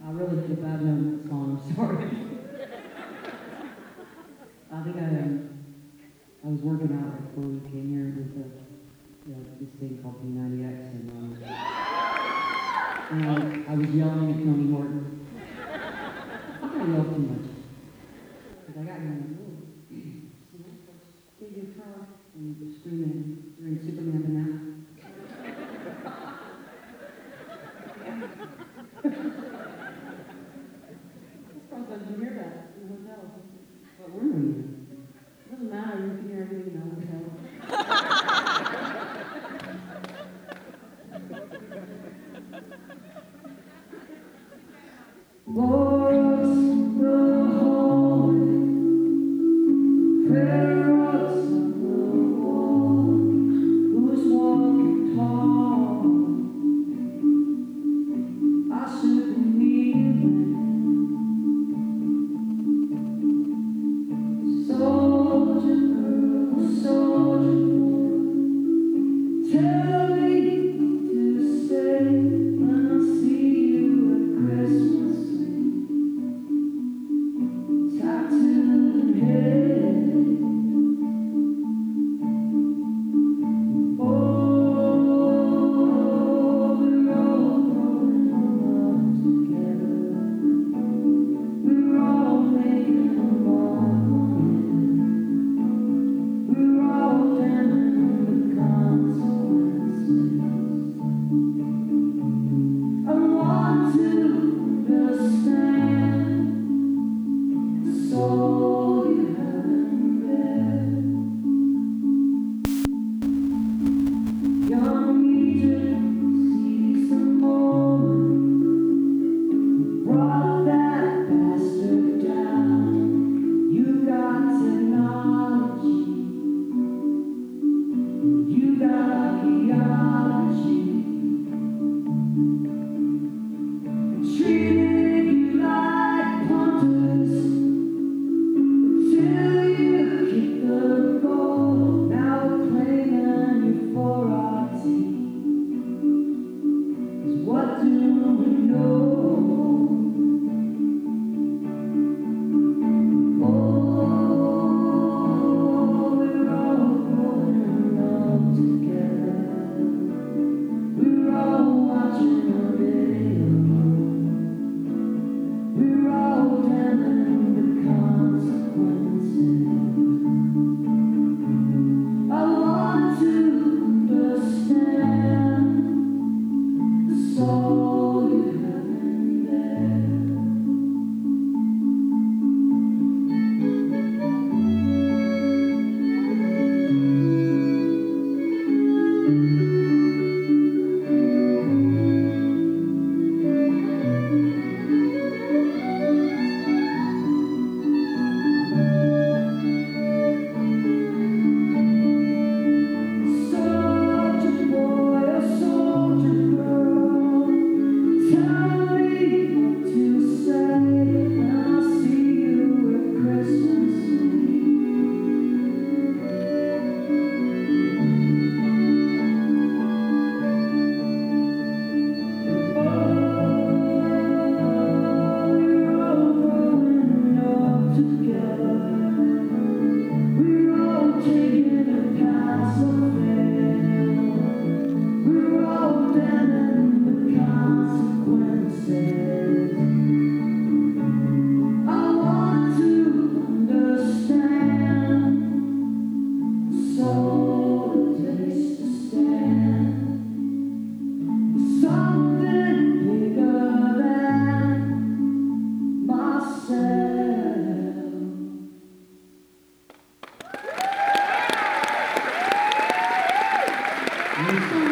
I really feel bad knowing that song. I'm sorry. I think I was working out right before we came here with this thing called P90X, and I was yelling at Tony Horton. I think I yelled too much because I got him big guitar and screaming during Superman Banana. Sometimes you hear that in hotels. What room are you in? It doesn't matter, you can hear everything in the hotel. Boys, the hallway, ferrets on the wall, who's walking tall? I should believe soldier girl, soldier boy, tell me to stay when I see you at Christmas. Tattooed head, oh, we're all growing up together. We're all making a mark. We're all damning the consequences. I want to understand. So you haven't read Young Egypt sees the moment brought that bastard down. You got technology, you got archaeology, treated you like punters till you kick the goal. Now we're claiming you for our team. 'Cause what do we know? Oh, we're all growing up together. We're all watching a video. We're all damning the consequences. I want to understand the soul you have in there. Soldier boy or soldier girl, tell me what to say when I see you at Christmas Oh, we're all growing up together. We're all taking a pass of fail. We're all damning the consequences. I want to understand the soul that takes to stand. Something bigger than myself. Thank you.